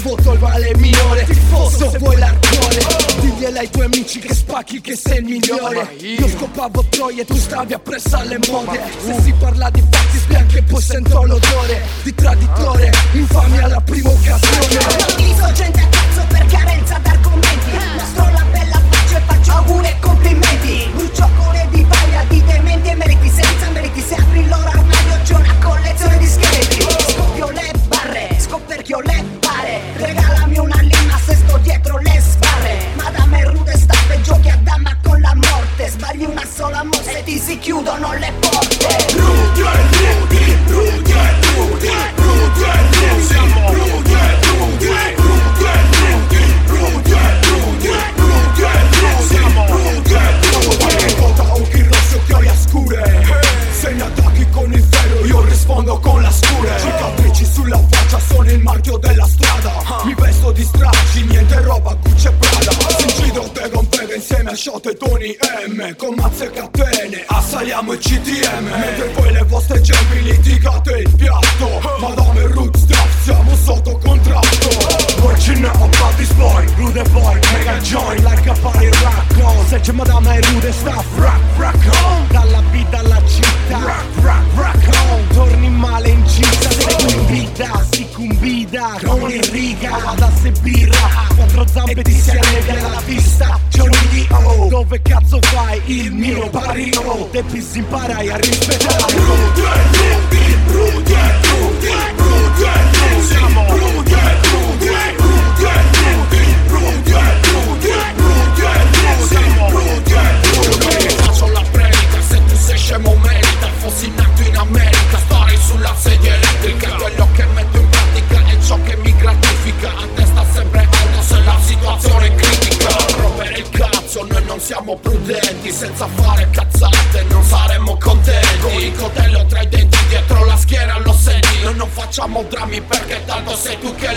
voto vale minore. Tifoso vuoi l'arcore, digliela ai tuoi amici che spacchi che sei il migliore. Io scopavo troie, tu stavi appresso alle mode. Se si parla di fatti spianche e poi sento l'odore di traditore, infamia alla prima occasione. Utilizzo gente a cazzo per carenza d'argomenti. Mostro la bella faccia e faccio auguri e complimenti. Brucio core di paglia di dementi e meriti senza meriti. Se apri il loro armadio c'è una collezione di scheletri. Scoppio le barre, scoperchio le bare. Regalami una lima se sto dietro le sbarre. Madame rude staffe, giochi a dama con la morte. Sbagli una sola mossa e ti si chiudono le porte. Rudy e Rudy, Rudy e Rudy, Rudy e Rudy, siamo Rudy e Rudy, Rudy e Rudy, Rudy e Rudy, Rudy e Rudy, siamo Rudy e Rudy. Qualche volta occhi rossi, occhiaie scure. Se mi attacchi con il ferro io rispondo con la scure. Cicatrici sulla faccia sono il marchio della strada. Mi vesto di stracci, niente roba Gucci e Prada. Sincido te con pega insieme a Shot e Tony M. Con mazze e catene assaliamo il CTM. Mentre voi le vostre gemmi litigate il piatto. Madame Root Stuff siamo sotto contratto. Working out about this boy, Rude boy, mega join like a party rock on. Se c'è Madame e Rude Stuff, rock, rock on. Dalla vita alla città, rock, rock, rock on. Torni male in città, si cumbida con il riga, da se birra, quattro zampe ti si annebia la vista. Giorni di dove cazzo fai il mio barrio? Te pisi imparai a rispettare. Rudy e Rudy, Rudy e Rudy, Rudy e Rudy, siamo Rudy e Rudy, Rudy e Rudy, Rudy e Rudy, Rudy e Rudy, siamo Rudy e Rudy. Faccio la predica, se tu sei scemo merita. Fossi nato in America, stare sulla sedia elettrica. Quello che metto in pratica è ciò che mi gratifica. A testa sempre alta se la situazione è critica. Rompere il cazzo, noi non siamo prudenti. Senza fare cazzate non saremmo contenti. Con il coltello tra i denti dietro la schiena lo senti. Noi non facciamo drammi perché tanto sei tu che